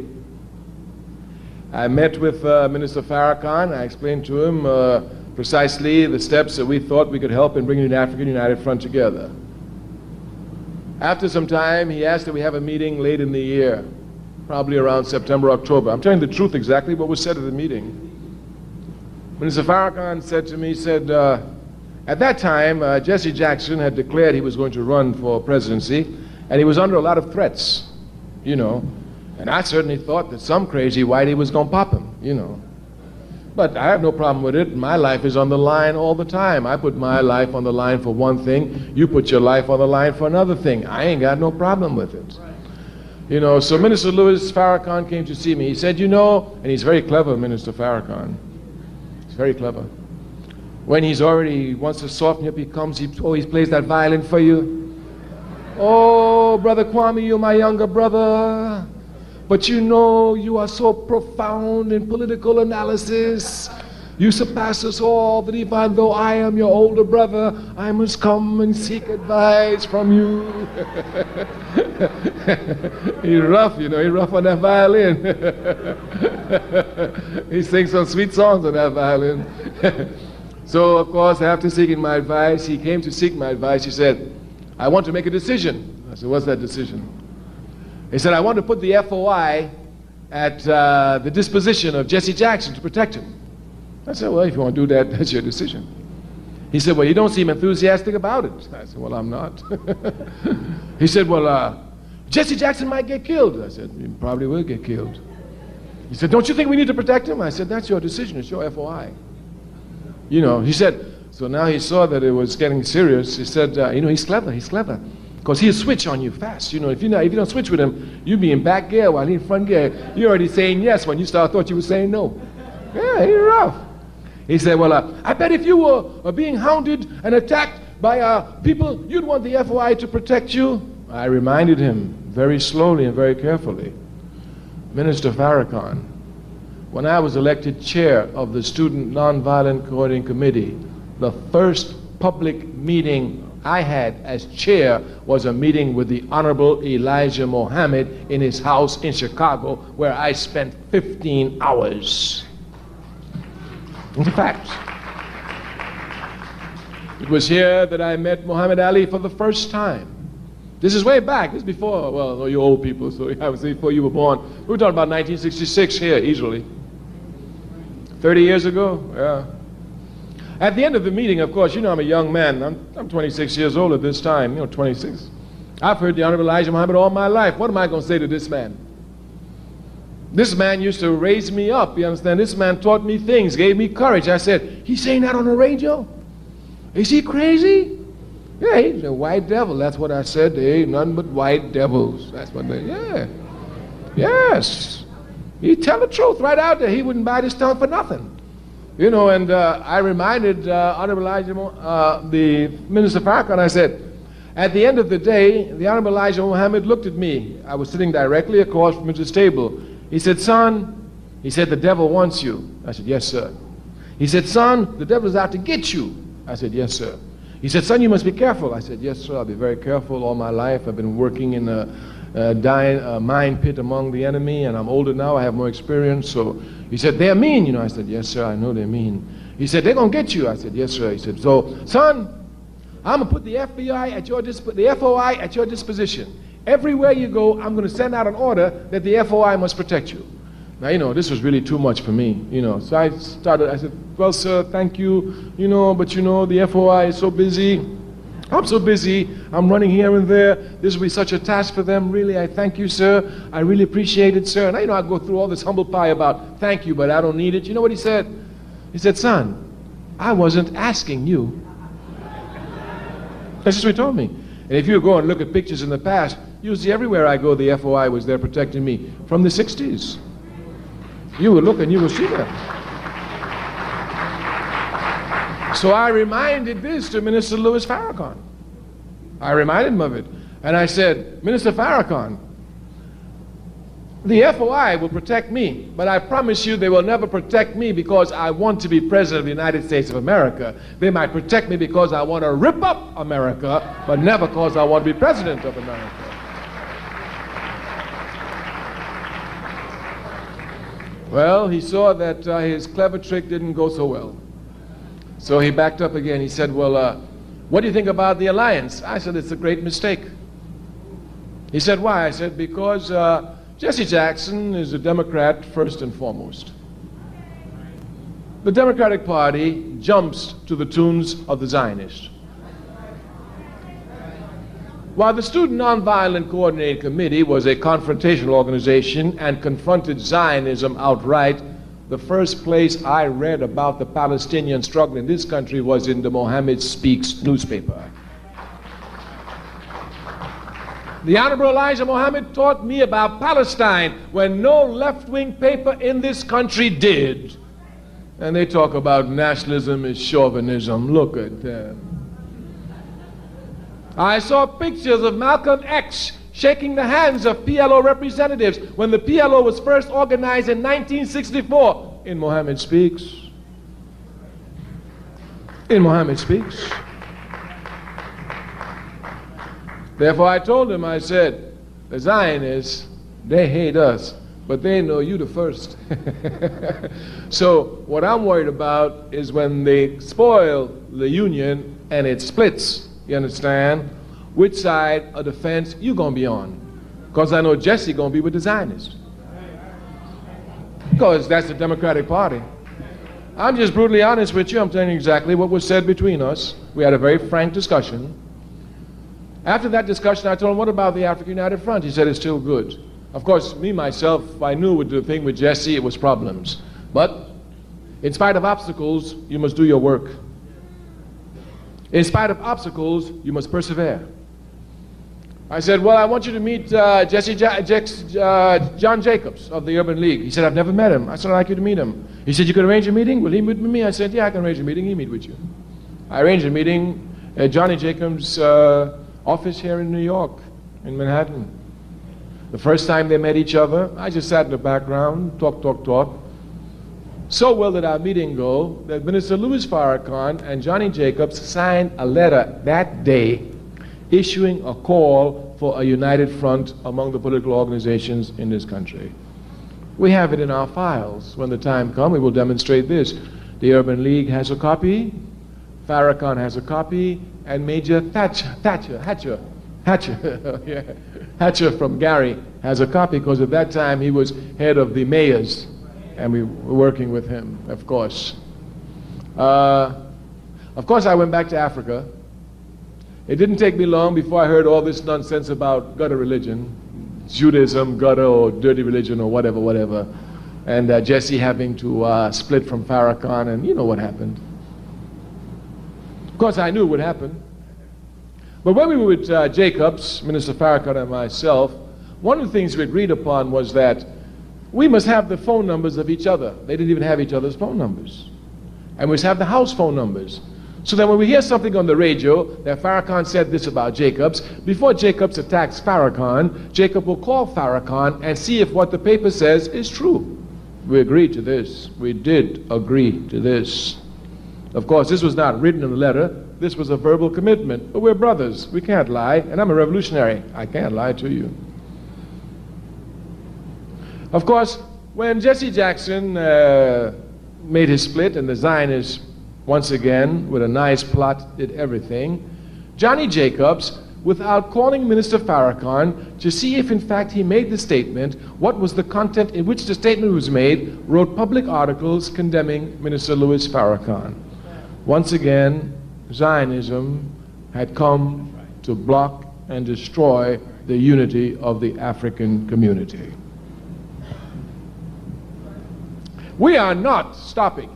I met with uh, Minister Farrakhan. I explained to him uh, precisely the steps that we thought we could help in bringing the African United Front together. After some time, he asked that we have a meeting late in the year, probably around September, October. I'm telling the truth exactly what was said at the meeting. Minister Farrakhan said to me, he said, uh, at that time, uh, Jesse Jackson had declared he was going to run for presidency, and he was under a lot of threats, you know. And I certainly thought that some crazy whitey was going to pop him, you know. But I have no problem with it. My life is on the line all the time. I put my life on the line for one thing. You put your life on the line for another thing. I ain't got no problem with it. You know, so Minister Louis Farrakhan came to see me. He said, you know, and he's very clever, Minister Farrakhan. He's very clever. When he's already, he wants to soften you up, he comes, he always plays that violin for you. Oh, Brother Kwame, you're my younger brother. But you know, you are so profound in political analysis. You surpass us all, that even though I am your older brother, I must come and seek advice from you. He's rough, you know, he's rough on that violin. He sings some sweet songs on that violin. So, of course, after seeking my advice, he came to seek my advice. He said, I want to make a decision. I said, what's that decision? He said, I want to put the F O I at uh, the disposition of Jesse Jackson to protect him. I said, well, if you want to do that, that's your decision. He said, well, you don't seem enthusiastic about it. I said, well, I'm not. He said, well, uh, Jesse Jackson might get killed. I said, he probably will get killed. He said, don't you think we need to protect him? I said, that's your decision. It's your F O I. You know, he said, so now he saw that it was getting serious. He said, uh, you know, he's clever, he's clever. Because he'll switch on you fast. You know, if you, not, if you don't switch with him, you'll be in back gear while he's in front gear. You're already saying yes when you start thought you were saying no. Yeah, he's rough. He said, well, uh, I bet if you were uh, being hounded and attacked by uh, people, you'd want the F O I to protect you. I reminded him very slowly and very carefully. Minister Farrakhan, when I was elected chair of the Student Nonviolent Coordinating Committee, the first public meeting I had as chair was a meeting with the Honorable Elijah Muhammad in his house in Chicago, where I spent fifteen hours. It's a fact. It was here that I met Muhammad Ali for the first time. This is way back. This is before, well, you old people, so I would say before you were born. We were talking about nineteen sixty-six here, easily. thirty years ago, yeah. At the end of the meeting, of course, you know I'm a young man. I'm, I'm twenty-six years old at this time, you know, twenty-six. I've heard the Honorable Elijah Muhammad all my life. What am I going to say to this man? This man used to raise me up, you understand? This man taught me things, gave me courage. I said, he's saying that on the radio? Is he crazy? Yeah, he's a white devil. That's what I said. They ain't nothing but white devils. That's what they, yeah. Yes. He tell the truth right out there. He wouldn't bite his tongue for nothing. You know, and uh, I reminded uh, Honorable Elijah, uh, the Minister Farrakhan, I said, at the end of the day, the Honorable Elijah Muhammad looked at me. I was sitting directly across from his table. He said, son, he said, the devil wants you. I said, yes, sir. He said, son, the devil is out to get you. I said, yes, sir. He said, son, you must be careful. I said, yes, sir, I'll be very careful all my life. I've been working in a, a dying, a mine pit among the enemy, and I'm older now. I have more experience. So he said, they're mean, you know. I said, yes, sir, I know they're mean. He said, they're going to get you. I said, yes, sir. He said, so, son, I'm going to put the F B I at your disp- the F O I at your disposition. Everywhere you go, I'm going to send out an order that the F O I must protect you. Now, you know, this was really too much for me, you know. So I started, I said, well, sir, thank you, you know, but you know, the F O I is so busy. I'm so busy. I'm running here and there. This will be such a task for them. Really, I thank you, sir. I really appreciate it, sir. And, you know, I go through all this humble pie about thank you, but I don't need it. You know what he said? He said, son, I wasn't asking you. That's just what he told me. And if you go and look at pictures in the past, you'll see everywhere I go, the F O I was there protecting me from the sixties. You will look and you will see that. So I reminded this to Minister Louis Farrakhan. I reminded him of it. And I said, Minister Farrakhan, the F O I will protect me, but I promise you they will never protect me because I want to be president of the United States of America. They might protect me because I want to rip up America, but never because I want to be president of America. Well, he saw that uh, his clever trick didn't go so well. So he backed up again. He said, well, uh, what do you think about the alliance? I said, it's a great mistake. He said, why? I said, because uh, Jesse Jackson is a Democrat first and foremost. The Democratic Party jumps to the tunes of the Zionists. While the Student Nonviolent Coordinating Committee was a confrontational organization and confronted Zionism outright, the first place I read about the Palestinian struggle in this country was in the Mohammed Speaks newspaper. The Honorable Elijah Muhammad taught me about Palestine when no left-wing paper in this country did. And they talk about nationalism is chauvinism. Look at them. I saw pictures of Malcolm X shaking the hands of P L O representatives when the P L O was first organized in nineteen sixty-four in Mohammed Speaks. In Mohammed Speaks. Therefore I told him, I said, the Zionists, they hate us, but they know you the first. So what I'm worried about is when they spoil the union and it splits. You understand? Which side of the fence you gonna be on? Because I know Jesse gonna be with the Zionists. Because that's the Democratic Party. I'm just brutally honest with you. I'm telling you exactly what was said between us. We had a very frank discussion. After that discussion, I told him, what about the African United Front? He said, it's still good. Of course, me, myself, I knew with the thing with Jesse, it was problems. But in spite of obstacles, you must do your work. In spite of obstacles, you must persevere. I said, well, I want you to meet uh, Jesse ja- Jex, uh, John Jacobs of the Urban League. He said, I've never met him. I said, I'd like you to meet him. He said, you could arrange a meeting? Will he meet with me? I said, yeah, I can arrange a meeting. He'll meet with you. I arranged a meeting at Johnny Jacobs' uh, office here in New York, in Manhattan. The first time they met each other, I just sat in the background, talk, talk, talk. So well did our meeting go that Minister Louis Farrakhan and Johnny Jacobs signed a letter that day issuing a call for a united front among the political organizations in this country. We have it in our files. When the time comes, we will demonstrate this. The Urban League has a copy, Farrakhan has a copy, and Major Thatcher, Thatcher, Hatcher, Hatcher, yeah, Hatcher from Gary has a copy, because at that time he was head of the mayors, and we were working with him, of course. Uh, of course, I went back to Africa. It didn't take me long before I heard all this nonsense about gutter religion, Judaism, gutter, or dirty religion, or whatever, whatever. And uh, Jesse having to uh, split from Farrakhan, and you know what happened. Of course, I knew it would happen. But when we were with uh, Jacobs, Minister Farrakhan and myself, one of the things we agreed upon was that we must have the phone numbers of each other. They didn't even have each other's phone numbers. And we must have the house phone numbers. So that when we hear something on the radio that Farrakhan said this about Jacobs, before Jacobs attacks Farrakhan, Jacob will call Farrakhan and see if what the paper says is true. We agreed to this. We did agree to this. Of course, this was not written in a letter. This was a verbal commitment. But we're brothers. We can't lie. And I'm a revolutionary. I can't lie to you. Of course, when Jesse Jackson uh, made his split and the Zionists once again, with a nice plot, did everything, Johnny Jacobs, without calling Minister Farrakhan to see if in fact he made the statement, what was the content in which the statement was made, wrote public articles condemning Minister Louis Farrakhan. Once again, Zionism had come to block and destroy the unity of the African community. We are not stopping.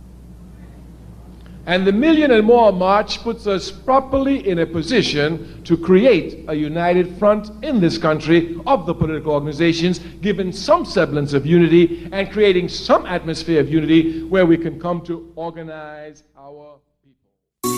And the Million and More March puts us properly in a position to create a united front in this country of the political organizations, given some semblance of unity and creating some atmosphere of unity where we can come to organize our people.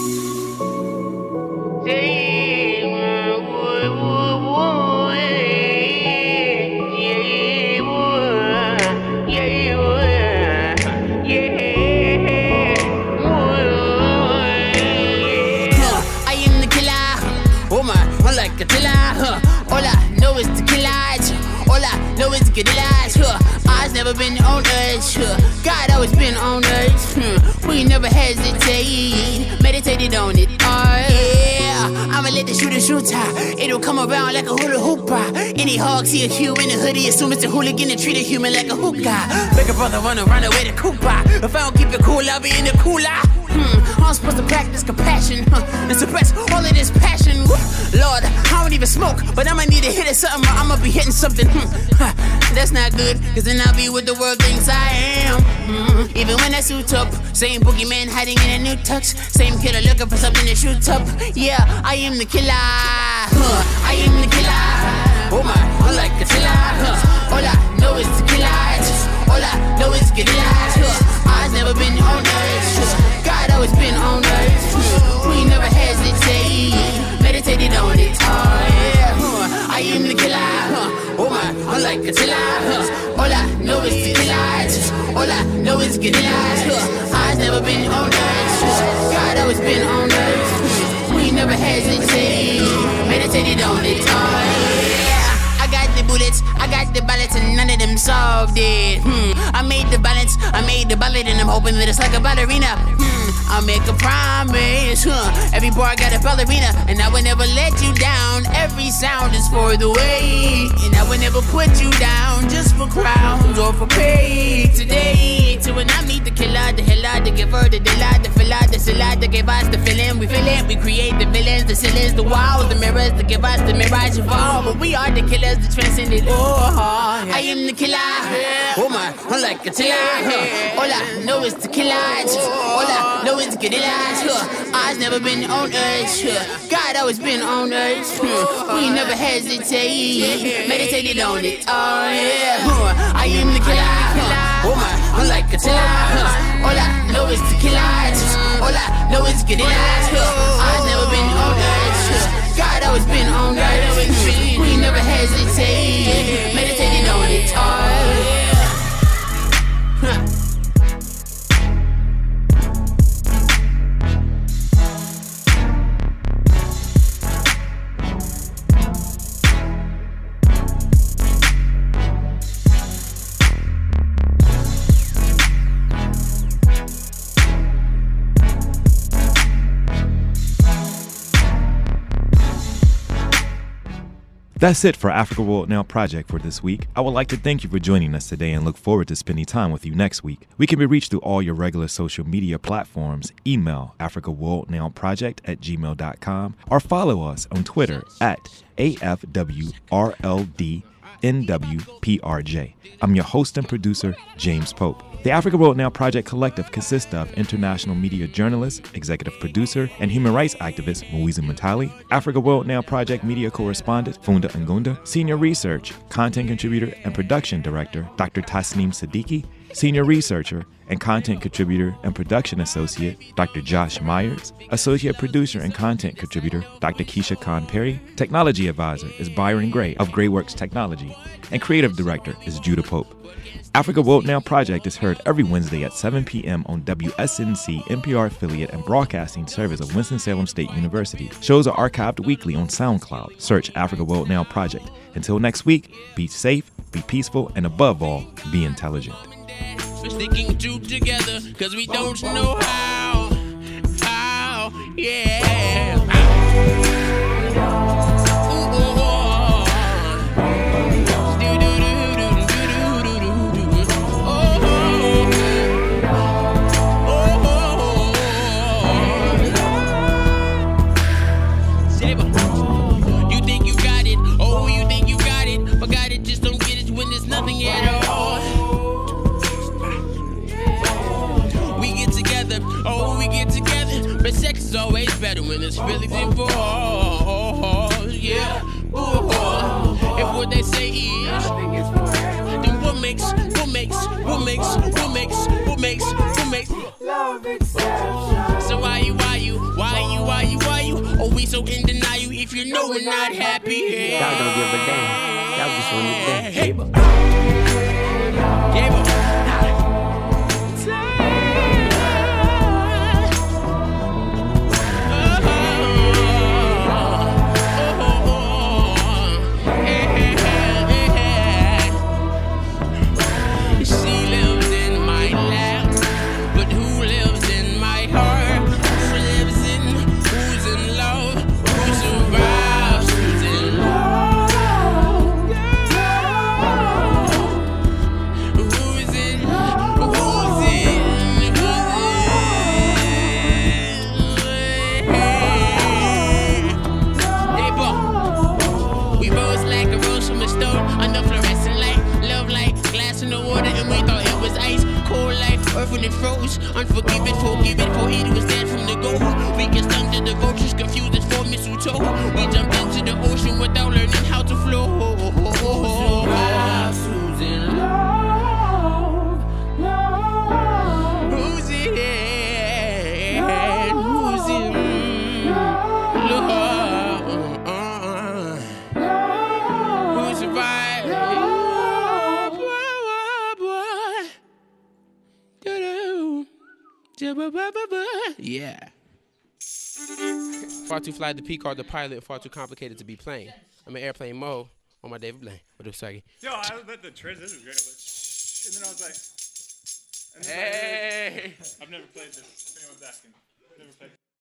All I know is the killers. All I know is the killers. Eyes never been on us. God always been on us. We never hesitate. Meditated on it. Oh yeah. I'ma let the shooter shoot top. It'll come around like a hula hooper. Any hog see a hue in a hoodie, assume it's a hooligan and treat a human like a hookah. Make a brother run around away to Cooper. If I don't keep it cool, I'll be in the cooler. Hmm, I'm supposed to practice compassion, huh, and suppress all of this passion. Woo. Lord, I don't even smoke, but I'ma need to hit it something, or I'ma be hitting something. Hmm. Huh. That's not good, cause then I'll be what the world thinks I am. Hmm. Even when I suit up, same boogeyman hiding in a new tux, same killer looking for something to shoot up. Yeah, I am the killer. Huh. I am the killer. Oh my, I'm like a killer. Huh. All I know is the killers. All I know is the killers. Huh. Eyes never been on us. God always been on us. We never hesitate. Meditated on it. Oh yeah. I am the killer. Oh my, I'm like a killer. All I know is the killers. All I know is the killers. Eyes never been on us. God always been on us. We never hesitate. Meditated on it. Oh yeah. I got the bullets, I got the bullets, and none of them solved it. Hmm. I made the balance, I made the ballad, and I'm hoping that it's like a ballerina. Hmm. I make a promise, huh? Every bar got a ballerina, and I will never let you down. Every sound is for the way, and I will never put you down just for crowns or for pay. Today, till when I meet the killer, the healer, the giver, the dealer, the filler, the It's a lot that give us the feeling. We feel it, we create the villains, the ceilings, the walls, the mirrors that give us the mirage of all. But we are the killers, the transcend it all. I am the killer. Oh my, I'm like a killer. All I know is the killer. All I know is the killer. I've never been on earth. God always been on earth. We never hesitate. Meditated on it. Oh yeah. I am the killer. Oh my, I'm like a killer. All I know is the killer. All I know is the killer. I've never been on earth. God always been on earth. We never hesitate. Meditated on it. Oh yeah.
That's it for Africa World Now Project for this week. I would like to thank you for joining us today and look forward to spending time with you next week. We can be reached through all your regular social media platforms. Email africa world now project at gmail dot com or follow us on Twitter at A F W R L D N W P R J. I'm your host and producer, James Pope. The Africa World Now Project Collective consists of international media journalist, executive producer, and human rights activist Muizu Matali, Africa World Now Project media correspondent Funda Ngunda, senior research, content contributor, and production director Doctor Tasneem Siddiqui, senior researcher and content contributor and production associate Doctor Josh Myers, associate producer and content contributor Doctor Keisha Khan Perry, technology advisor is Byron Gray of GrayWorks Technology, and creative director is Judah Pope. Africa World Now Project is heard every Wednesday at seven p.m. on W S N C, N P R affiliate and broadcasting service of Winston-Salem State University. Shows are archived weekly on SoundCloud. Search Africa World Now Project. Until next week, be safe, be peaceful, and above all, be intelligent.
We're sticking two together because we don't know how. How, yeah. Nothing at all. We get together, oh, we get together. But sex is always better when there's feelings involved. Yeah, ooh. If what they say is, then what makes, what makes, what makes, what makes, what makes, what makes love exception? So why you, why you, why you, why you, why you? Oh, we so in denial if you know we're not happy.
Y'all don't give a damn. Y'all just want to dance.
Hey, yeah, but when it froze, unforgiving, forgiving, for it was dead from the go. We get stung to the vultures, confused as for mistletoe. We jump into the ocean without learning how to flow. Who's in love? Love. Who's in? Who's in love? Who survived? Yeah. Far too fly to P card the pilot, far too complicated to be plain. I'm in airplane mode on my David Blaine. What up, Swaggy?
Yo, I let the transition was great. And then I was like, and then
hey.
I've never played this. If anyone's asking, I've never played.